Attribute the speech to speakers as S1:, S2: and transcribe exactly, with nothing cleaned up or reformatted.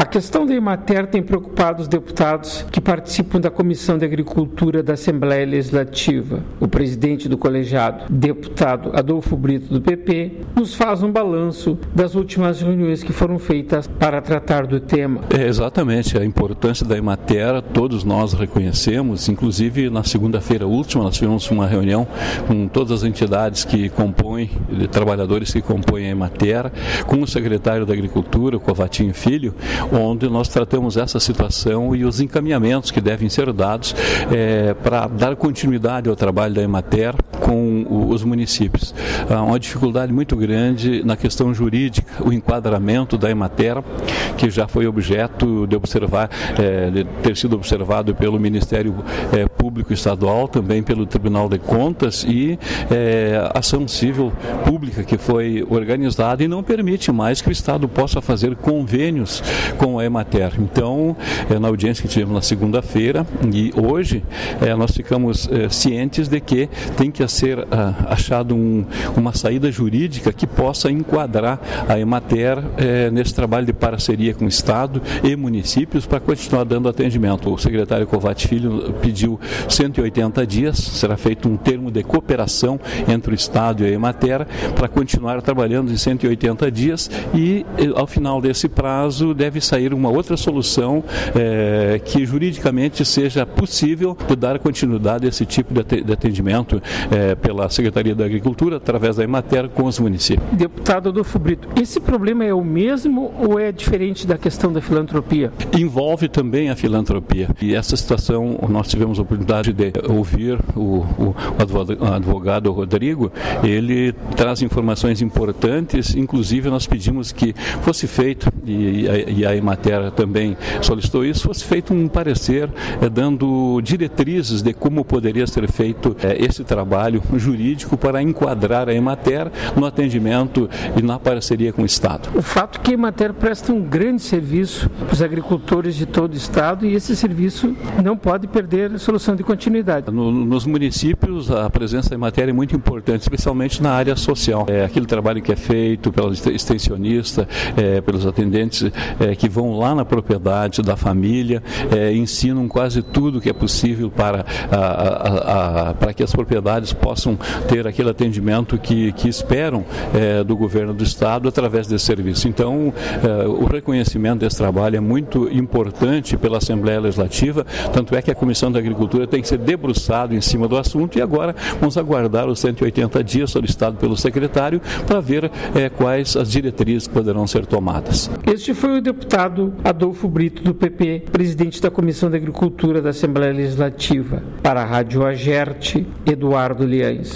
S1: questão da Emater tem preocupado os deputados que participam da Comissão de Agricultura da Assembleia Legislativa. O presidente do colegiado, deputado Adolfo Brito, do P P, nos faz um balanço das últimas reuniões que foram feitas para tratar do tema.
S2: É exatamente a importância da Emater, todos nós reconhecemos, inclusive na segunda-feira última nós tivemos uma reunião com todas as entidades que compõem, trabalhadores que compõem a Emater, com o secretário da Agricultura, o Covatinho Filho, onde nós tratamos essa situação e os encaminhamentos que devem ser dados é, para dar continuidade ao trabalho da Emater com os municípios. Há uma dificuldade muito grande na questão jurídica, o enquadramento da Emater, que já foi objeto de observar, é, de ter sido observado pelo Ministério é, Público Estadual, também pelo Tribunal de Contas e é, ação civil pública que foi organizada e não permite mais que o Estado possa fazer convênios com a Emater. Então, é, na audiência que tivemos na segunda-feira e hoje, é, nós ficamos é, cientes de que tem que ser ah, achado um, uma saída jurídica que possa enquadrar a Emater é, nesse trabalho de parceria com o Estado e municípios para continuar dando atendimento. O secretário Covatti Filho pediu cento e oitenta dias, será feito um termo de cooperação entre o Estado e a Emater para continuar trabalhando em cento e oitenta dias e, ao final desse prazo, deve sair uma outra solução é, que juridicamente seja possível de dar continuidade a esse tipo de atendimento é, pela Secretaria da Agricultura, através da Emater, com os municípios.
S1: Deputado Adolfo Brito, esse problema é o mesmo ou é diferente da questão da filantropia?
S2: Envolve também a filantropia. E essa situação, nós tivemos a oportunidade de ouvir o, o, o advogado Rodrigo, ele traz informações importantes, inclusive nós pedimos que fosse feito, e, e a Emater também solicitou isso, fosse feito um parecer é, dando diretrizes de como poderia ser feito é, esse trabalho jurídico para enquadrar a Emater no atendimento e na parceria com o Estado.
S1: O fato é que a Emater presta um grande serviço para os agricultores de todo o Estado e esse serviço não pode perder a solução de continuidade.
S2: No, nos municípios, a presença da Emater é muito importante, especialmente na área social. É aquele trabalho que é feito pelo extensionista, é, pelos atendentes é, que vão lá na propriedade da família, é, ensinam quase tudo que é possível para, a, a, a, para que as propriedades possam ter aquele atendimento que, que esperam é, do governo do Estado através desse serviço. Então, é, o reconhecimento desse trabalho é muito importante pela Assembleia Legislativa, tanto é que a Comissão da Agricultura tem que ser debruçada em cima do assunto e agora vamos aguardar os cento e oitenta dias solicitados pelo secretário para ver é, quais as diretrizes que poderão ser tomadas.
S1: Este foi o deputado Adolfo Brito, do P P, presidente da Comissão da Agricultura da Assembleia Legislativa. Para a Rádio Agerte, Eduardo Liães.